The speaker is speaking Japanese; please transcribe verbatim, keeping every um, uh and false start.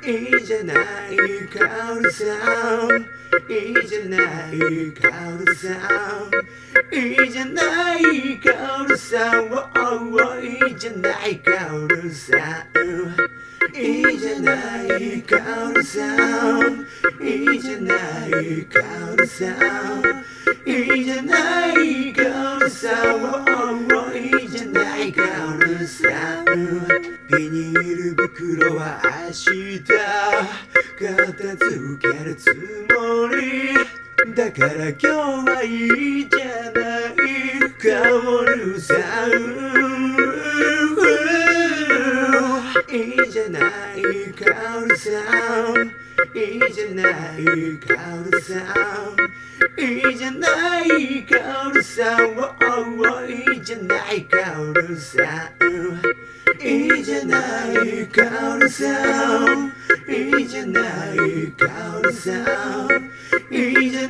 いいじゃないカオルさん、いいじゃないカオルさん、いいじゃないカオルさん、いいじゃないカオルさん、いいじゃないカオルさん、いいじゃないカオルさん、いいじゃないカオルさん、いいじゃないカオルさん。ビニール袋は明日片付けるつもりだから今日はいいじゃないカオルさん、いいじゃないカオルさん、いいじゃないカオルさん、いいじゃないカオルさん、いいじゃないカオルさん、いいじゃないカオルさん、いいじゃないカオルさん、いいじゃ